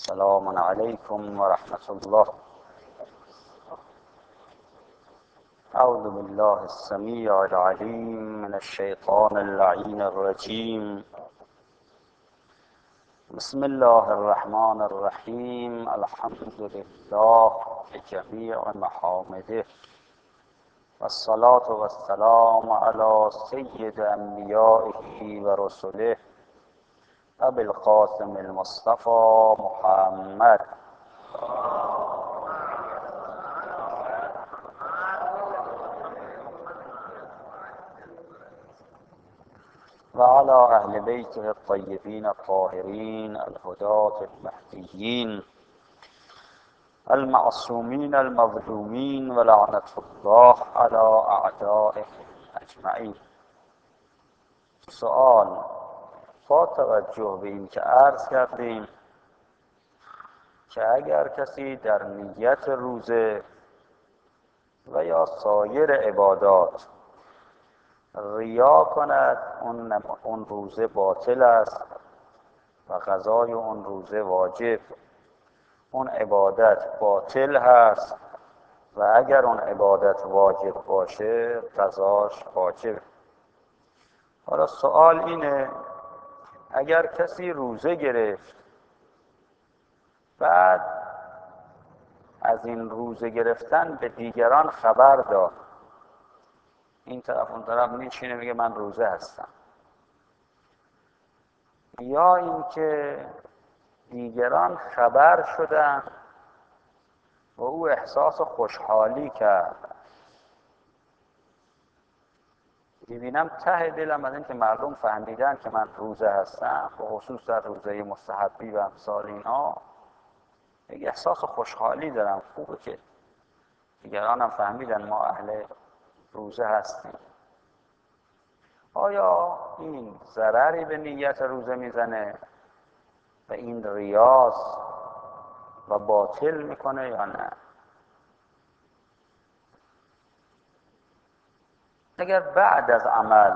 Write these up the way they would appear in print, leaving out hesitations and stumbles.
السلام عليكم ورحمة الله. أعوذ بالله السميع العليم من الشيطان اللعين الرجيم. بسم الله الرحمن الرحيم. الحمد لله بجميع محامده، والصلاة والسلام على سيد أنبيائه ورسله أبي القاسم المصطفى محمد وعلى أهل بيته الطيبين الطاهرين الهداة المهديين المعصومين المظلومين، ولعنة الله على أعدائهم أجمعين. سؤال: با توجه به این که عرض کردیم که اگر کسی در نیت روزه و یا سایر عبادات ریا کند، اون روزه باطل است و قضای اون روزه واجب. اون عبادت باطل هست و اگر اون عبادت واجب باشه قضاش واجب. حالا سوال اینه: اگر کسی روزه گرفت، بعد از این روزه گرفتن به دیگران خبر داد، این طرف اون طرف میشینه میگه من روزه هستم، یا اینکه دیگران خبر شدن و او احساس خوشحالی کرد. میبینم ته دلم از این که مردم فهمیدن که من روزه هستم، به خصوص در روزه مستحبی و امثال اینها، یک احساس خوشحالی دارم. خوبه که دیگران هم فهمیدن ما اهل روزه هستیم. آیا این ضرری به نیت روزه میزنه و این ریاض و باطل میکنه یا نه؟ اگر بعد از عمل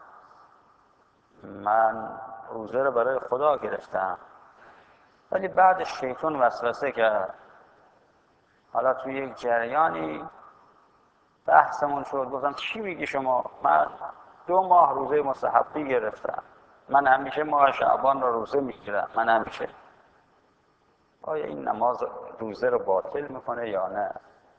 من روزه رو برای خدا گرفتم ولی بعد شیطان وسوسه کرد، حالا توی یک جریانی بحثمون شد، گفتم چی میگی شما؟ من 2 ماه روزه مستحبی گرفتم، من همیشه ماه شعبان رو روزه میگیرم، من همیشه. آیا این نماز روزه رو باطل میکنه یا نه؟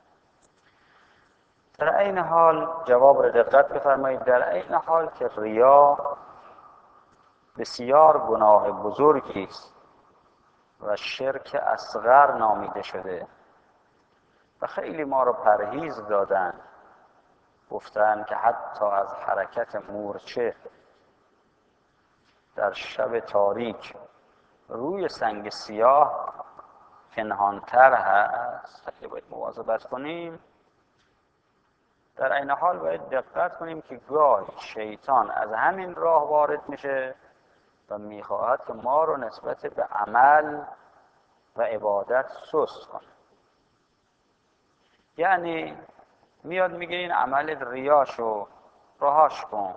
در این حال جواب رو دقت بفرمایید. در این حال که ریا بسیار گناه بزرگی است و شرک اصغر نامیده شده و خیلی ما رو پرهیز دادن، گفتن که حتی از حرکت مورچه در شب تاریک روی سنگ سیاه پنهانتر هست. خیلی باید مواظبت کنیم. در این حال باید دقت کنیم که گاهی شیطان از همین راه وارد میشه و میخواهد که ما رو نسبت به عمل و عبادت سست کنه. یعنی میاد میگه این عمل ریاشو رهاش کن.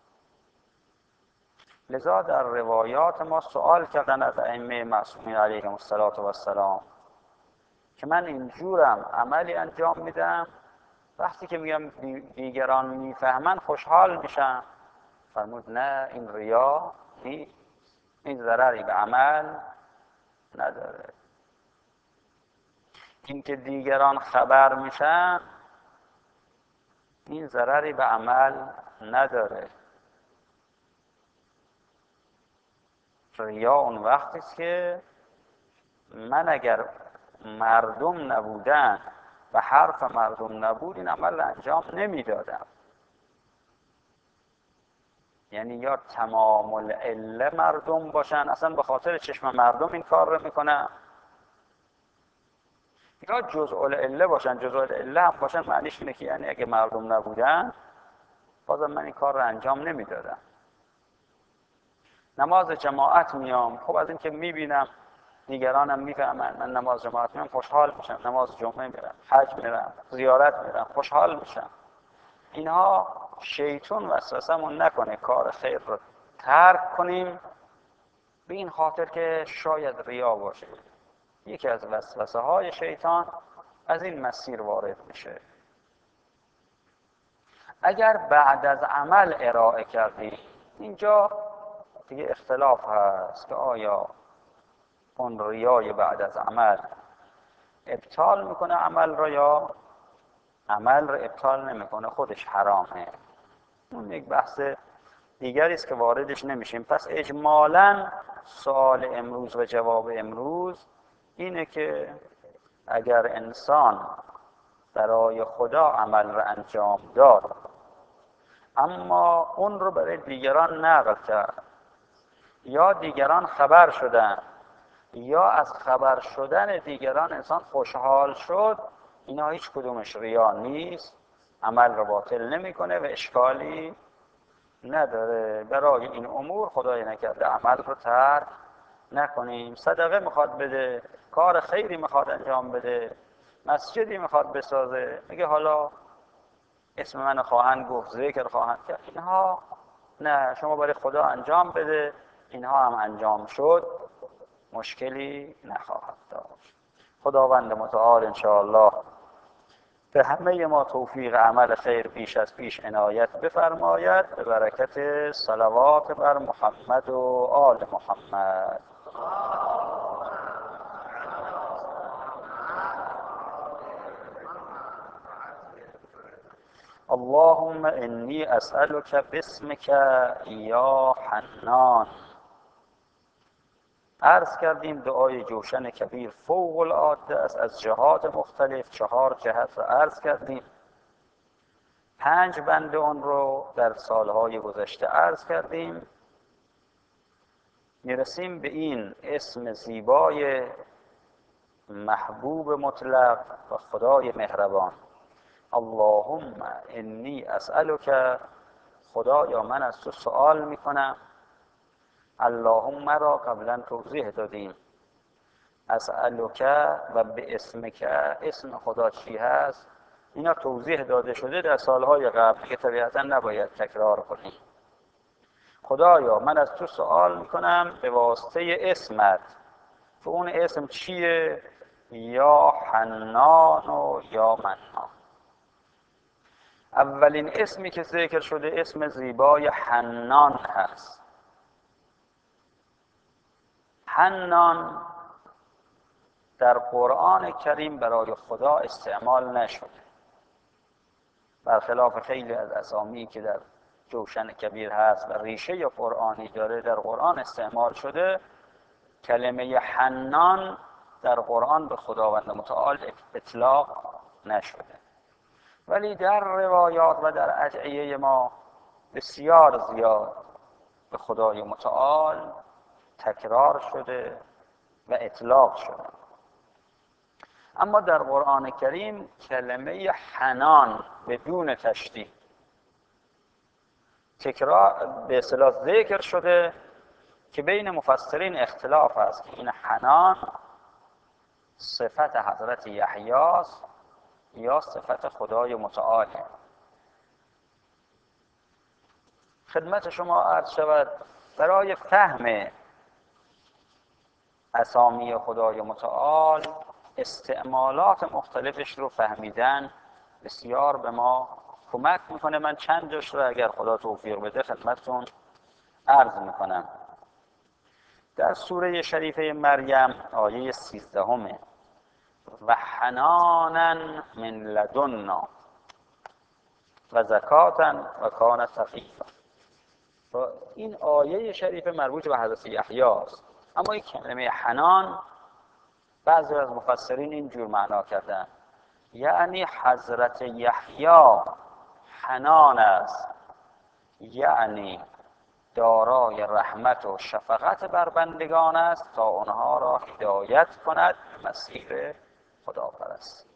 لذا در روایات ما سوال کردن از ائمه معصومین علیهم السلام که من اینجورم عملی انجام میدم، وقتی که میگم دیگران میفهمن خوشحال میشن. فرمود نه، این ریا نیست، این ضرری به عمل نداره. این که دیگران خبر میشن این ضرری به عمل نداره. ریا اون وقتی است که من اگر مردم نبودن و حرف مردم نبود این عمل انجام نمیدادم. یعنی یا تمام العله مردم باشن، اصلا به خاطر چشم مردم این کار رو میکنم، یا جزء العله باشن. جزء العله هم باشن معنیش اینه که یعنی اگه مردم نبودن بازم من این کار رو انجام نمیدادم. نماز جماعت میام، خب از این که میبینم دیگرانم میفهمن من نماز جماعت میام خوشحال میشم، نماز جمعه میرم، حج میرم، زیارت میرم، خوشحال میشم. اینها شیطان وسوسمون نکنه کار خیر رو ترک کنیم به این خاطر که شاید ریا باشه. یکی از وسوسه های شیطان از این مسیر وارد میشه. اگر بعد از عمل ارائه کردی، اینجا دیگه اختلاف هست که آیا اون ریای بعد از عمل ابطال میکنه عمل را یا عمل را ابطال نمیکنه، خودش حرامه. اون یک بحث دیگری است که واردش نمیشیم. پس اجمالاً سوال امروز و جواب امروز اینه که اگر انسان برای خدا عمل را انجام داد اما اون رو برای دیگران نقل کرد یا دیگران خبر شدن یا از خبر شدن دیگران انسان خوشحال شد، اینا هیچ کدومش ریا نیست، عمل را باطل نمیکنه و اشکالی نداره. برای این امور خدای نکرده عمل رو ترک نکنیم. صدقه میخواد بده، کار خیری میخواد انجام بده، مسجدی میخواد بسازه، میگه حالا اسم من خواهند گفت، ذکر خواهند کرد، اینها نه، شما برای خدا انجام بده. اینها هم انجام شد، مشکلی نخواهد داشت. خداوند متعال انشاءالله به همه ما توفیق عمل خیر پیش از پیش عنایت بفرماید، به برکت صلوات بر محمد و آل محمد. اللهم انی اسألک باسمک یا حنان. عرض کردیم دعای جوشن کبیر فوق العاده است، از جهات مختلف 4 جهت رو عرض کردیم. 5 بند اون رو در سالهای گذشته عرض کردیم. میرسیم به این اسم زیبای محبوب مطلق و خدای مهربان. اللهم انی اسألک، خدایا من از تو سوال میکنم. اللهم را قبلا توضیح دادیم. اسألک و به اسمک، اسم خدا چی هست؟ اینا توضیح داده شده در سالهای قبل که طبیعتا نباید تکرار کنیم. خدایا من از تو سوال میکنم به واسطه اسمت، که اون اسم چیه؟ یا حنان و یا منان. اولین اسمی که ذکر شده اسم زیبای حنان هست. حنان در قرآن کریم برای خدا استعمال نشده، برخلاف خیلی از اسامی که در جوشن کبیر هست و ریشه قرآنی داره در قرآن استعمال شده. کلمه حنان در قرآن به خداوند متعال اطلاق نشده، ولی در روایات و در ادعیه ما بسیار زیاد به خدای متعال تکرار شده و اطلاق شده. اما در قرآن کریم کلمه حنان بدون تشدید تکرار به اصطلاح ذکر شده که بین مفسرین اختلاف است که این حنان صفت حضرت یحیی است یا صفت خدای متعال. خدمت شما عرض شود برای فهم اسامی خدای متعال استعمالات مختلفش رو فهمیدن بسیار به ما کمک میکنه. من چند جاش رو اگر خدا توفیق بده خدمتتون عرض میکنم. در سوره شریفه مریم آیه 13 و حنانا من لدنا و زکاتا و کان تقیا. این آیه شریفه مربوط به حضرت یحیی است، اما این کلمه حنان بعضی از مفسرین اینجور معنا کردن، یعنی حضرت یحیی حنان است، یعنی دارای رحمت و شفقت بر بندگان است تا آنها را هدایت کند به مسیر خداپرستی.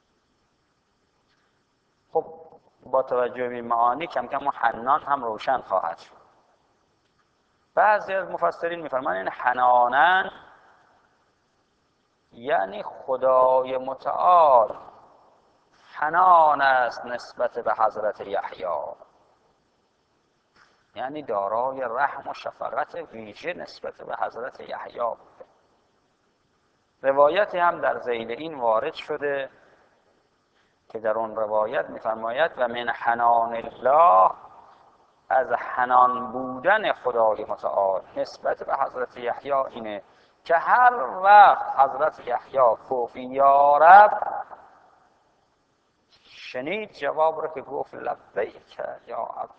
خب با توجه به این معانی کم کم اون حنان هم روشن خواهد شد. بعضی از مفسرین می‌فرمایند این حنانن یعنی خدای متعال حنان است نسبت به حضرت یحیی، یعنی دارای رحم و شفقت ویژه نسبت به حضرت یحیی بوده. روایتی هم در ذیل این وارد شده که در اون روایت می‌فرماید و من حنان الله، از حنان بودن خدای متعال نسبت به حضرت یحیی اینه که هر وقت حضرت یحیی گفت یا رب، شنید جواب رو که گفت لبیک یا عبد.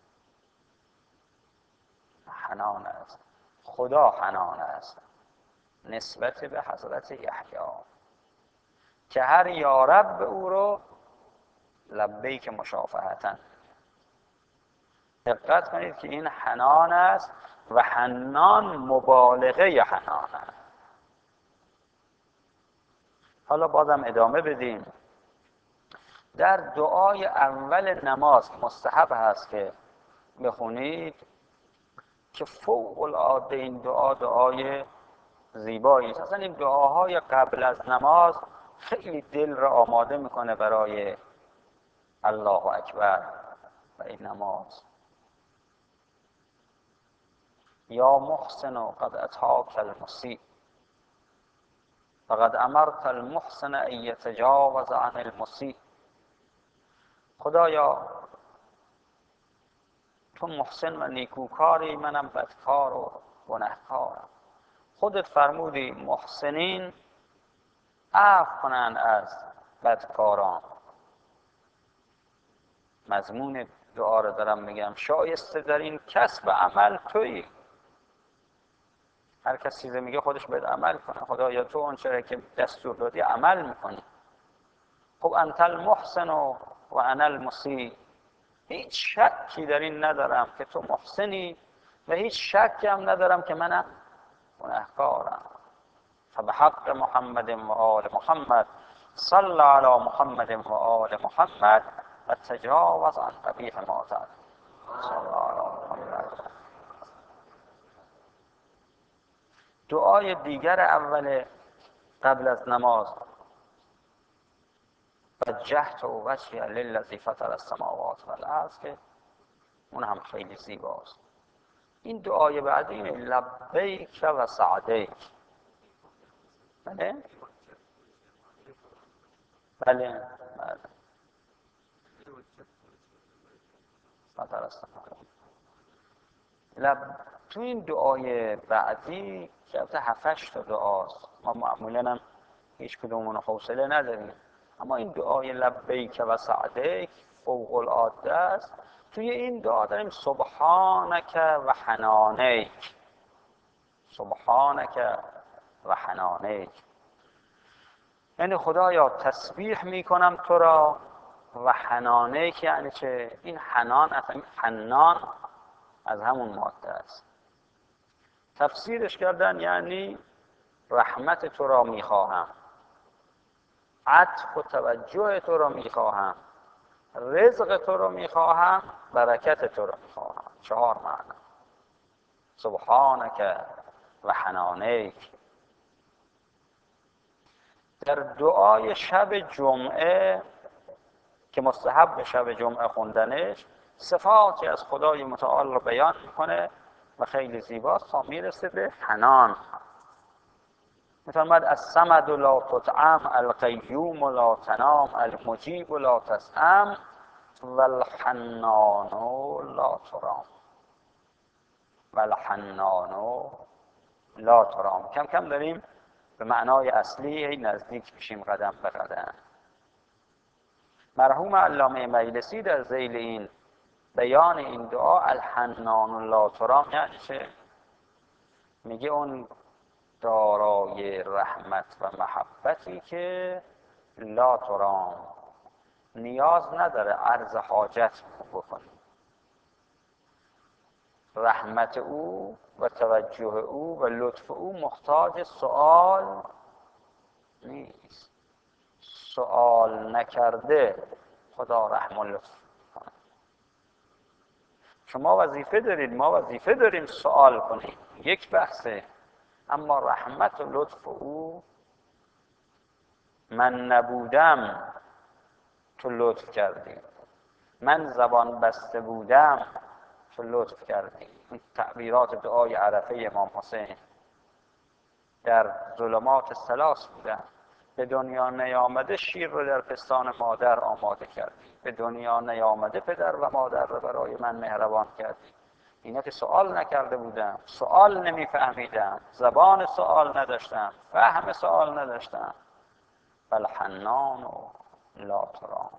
حنان است، خدا حنان است نسبت به حضرت یحیی که هر یا رب او رو لبیک مشافهةً. دقت کنید که این حنان است و حنان مبالغه حنان است. حالا بازم ادامه بدیم. در دعای اول نماز مستحب هست که بخونید که فوق العاده این دعای زیبایی است. اصلا این دعاهای قبل از نماز خیلی دل را آماده میکنه برای الله اکبر و این نماز. یا محسن قد اتاک المسیء فقد امرت المحسن ان یتجاوز عن المسیء. خدایا تو محسن و نیکوکاری، منم بدکار و گنهکارم. خودت فرمودی محسنین عفو کنن از بدکاران. مضمون دعا رو دارم میگم. شایسته در این کسب عمل تویی. هر کسی چیزی میگه خودش باید عمل کنه. خدایا تو اون چرا که دستور دادی عمل میکنی. خب انت المحسن و انا المسیء. هیچ شکی در این ندارم که تو محسنی و هیچ شکی هم ندارم که منم گنهکارم. فبحق محمد و آل محمد صل علی محمد و آل محمد و تجاوز عن قبیح ما تعالى. صل علی محمد. دعای دیگر اول قبل از نماز وجهت وجهی للذی فطر السماوات والارض که اون هم خیلی زیباست. این دعای بعدی اینه لبیک و سعدیک. بله بله فطر السماوات. تو این دعای بعدی که 7-8 تا دعاست، ما معمولا هم هیچ کدومون حوصله نداریم، اما این دعای لبیک و سعدیک فوق العاده است. توی این دعا داریم سبحانک و حنانیک. سبحانک و حنانیک یعنی خدایا تسبیح میکنم تو را، و حنانیک یعنی چه؟ این حنان اصلا حنان از همون ماده است. تفسیرش کردن یعنی رحمت تو را میخواهم، عطف و توجه تو را میخواهم، رزق تو را میخواهم، برکت تو را میخواهم. 4 معنی. سبحانک و حنانیک. در دعای شب جمعه که مستحب به شب جمعه خوندنش، صفاتی از خدای متعال رو بیان میکنه و خیلی زیباست تا میرسه به حنان. میفرماید الصمد لا تطعم، القیوم لا تنام، المجیب لا تسأم، والحنان لا ترام. والحنان لا ترام. کم کم داریم به معنای اصلی نزدیک میشیم قدم به قدم. مرحوم علامه مجلسی در ذیل این بیان این دعا الحنان لا ترام یعنی چه؟ میگه اون دارای رحمت و محبتی که لا ترام، نیاز نداره عرض حاجت بکنی. رحمت او و توجه او و لطف او محتاج سؤال نیست. سؤال نکرده خدا رحم و لطف کنه. شما وظیفه دارید، ما وظیفه داریم سؤال کنیم، یک بحثه. اما رحمت و لطف او، من نبودم تو لطف کردی، من زبان بسته بودم تو لطف کردی. این تعبیرات دعای عرفه امام حسین در ظلمات ثلاث بودن. به دنیا نیامده شیر رو در پستان مادر آماده کردی، به دنیا نیامده پدر و مادر رو برای من مهربان کردی. اینا که سوال نکرده بودم، سوال نمیفهمیدم، زبان سوال نداشتم، فهم سوال نداشتم. بل حنان و لا ترام.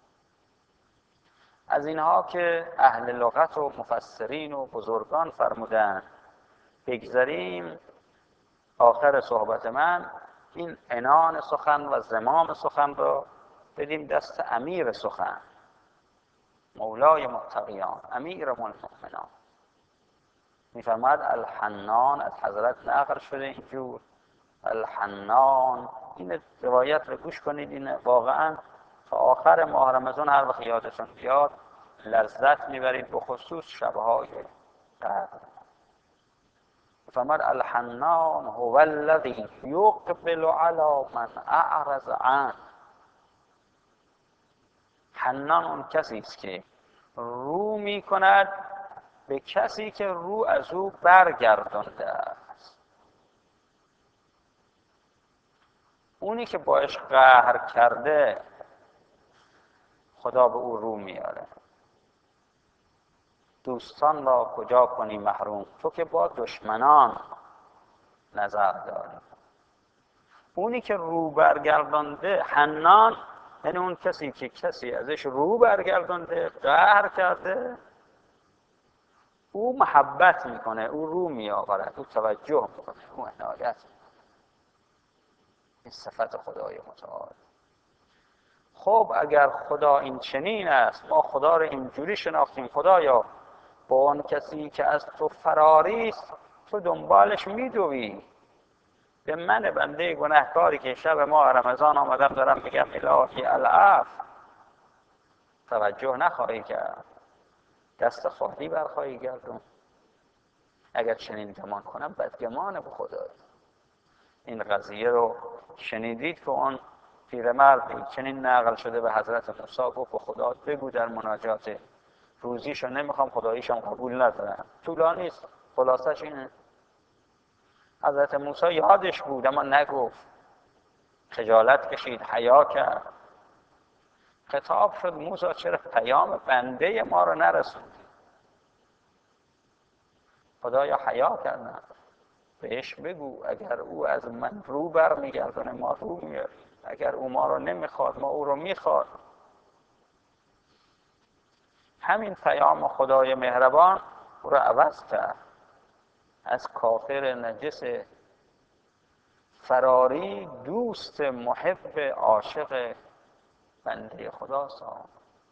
از اینها که اهل لغت و مفسرین و بزرگان فرمودن بگذاریم، آخر صحبت من این عنان سخن و زمام سخن را بدیم دست امیر سخن، مولای متقیان، امیر المؤمنان. میفرماد الحنان، از حضرت نقل شده اینجور الحنان. این روایت رو گوش کنید، این واقعا تا آخر ماه رمضان هر وقت یادتون بیاد لذت میبرید، به خصوص شبهای قدر. فرمود الحنان هو الذی یقبل علی من اعرض عنه. حنان اون کسی است که رو میکند به کسی که رو از او برگردانده است. اونی که باش قهر کرده خدا به او رو میاره. دوستان را کجا کنی محروم، تو که با دشمنان نظر داری. اونی که رو برگردانده، حنان یعنی اون کسی که کسی ازش رو برگردانده، قهر کرده، او محبت میکنه، او رو میآورد، او توجه میکنه، او عنایت. این صفت خدای متعال. خب اگر خدا این چنین است، ما خدا رو اینجوری شناختیم، خدایا با اون کسی که از تو فراری است تو دنبالش میدوی. به من بنده گناهکاری که شب ما رمضان آمدم دارم میگم الهی العفو، توجه نخواهی کرد، دست خالی برخواهی گردون. اگر چنین گمان کنم بدگمان به خدا. این قضیه رو شنیدید که اون پیرمردی چنین نقل شده به حضرت موسی، گفت به خدا بگو در مناجات روزیشو نمیخوام، خداییشم قبول ندارم. طولانی است، خلاصش اینه. حضرت موسی یادش بود اما نگفت، خجالت کشید، حیا کرد. خطاب شد موسی چرا پیام بنده ما رو نرسوندی؟ خدایا حیا کردم، بهش بگو اگر او از من رو برمیگردونه ما رو میاریم، اگر او ما رو نمیخواد ما او رو میخواد. همین پیام خدای مهربان او رو عوض کرد. از کافر نجس فراری دوست محب عاشق بنده خدا ساخت.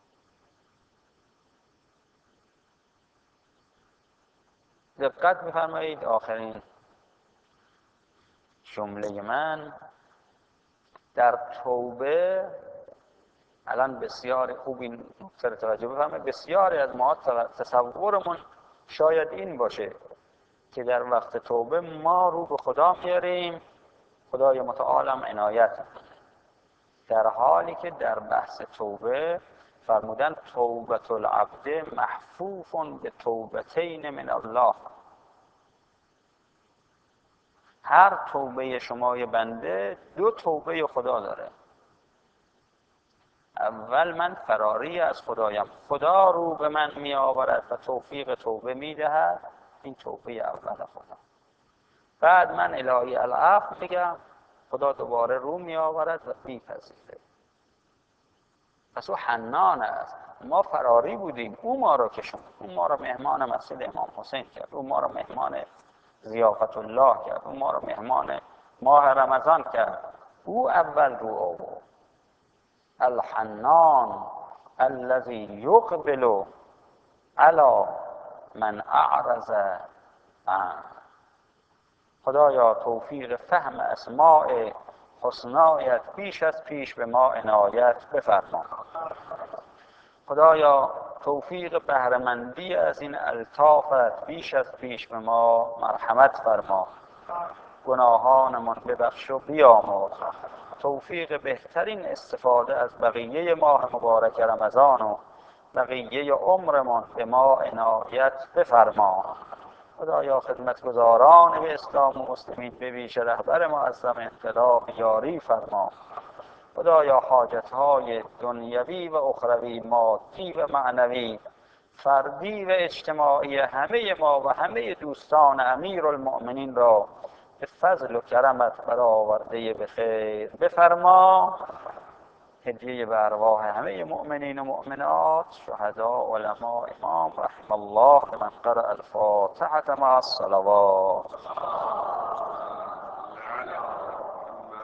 دقت می‌فرمایید آخرین جمله من در توبه. الان بسیار خوب این نکته رو توجه بفرمایید. بسیاری از ما تصورمون شاید این باشه که در وقت توبه ما رو به خدا میاریم، خدای متعالم عنایت، در حالی که در بحث توبه فرمودن توبت العبد محفوف به توبتین من الله. هر توبه شمای بنده دو توبه خدا داره. اول من فراری از خدایم، خدا رو به من می آورد و توفیق توبه می دهد، این توبه اول خدا. بعد من الهی العفو میگم، خدا دوباره رو می آورد و می پذیره. پس او حنان است. ما فراری بودیم، او ما رو کشوند، او ما رو مهمان مسجد امام حسین کرد، او ما رو مهمان ضیافت الله کرد، او ما رو مهمان ماه رمضان کرد. او اول رو آورد. الحنان الذی یقبل علی من اعرض عنه. خدایا توفیق فهم اسماء حسنایت بیش از پیش به ما عنایت بفرما. خدایا توفیق بهره‌مندی از این الطافت بیش از پیش به ما مرحمت فرما. گناهانمان ببخش و بیامرز. توفیق بهترین استفاده از بقیه ماه مبارک رمضان و بقیه عمرمان به ما عنایت بفرما. خدایا خدمتگزاران به اسلام و مسلمین به ویژه رهبر معظم انقلاب یاری فرما. خدایا حاجتهای دنیوی و اخروی، مادی و معنوی، فردی و اجتماعی همه ما و همه دوستان امیرالمؤمنین را به فضل و کرمت برآورده به خیر بفرما. هدیه به ارواح همه مؤمنین و مؤمنات، شهدا، علما، امام، رحم الله من قرأ الفاتحة مع الصلوات.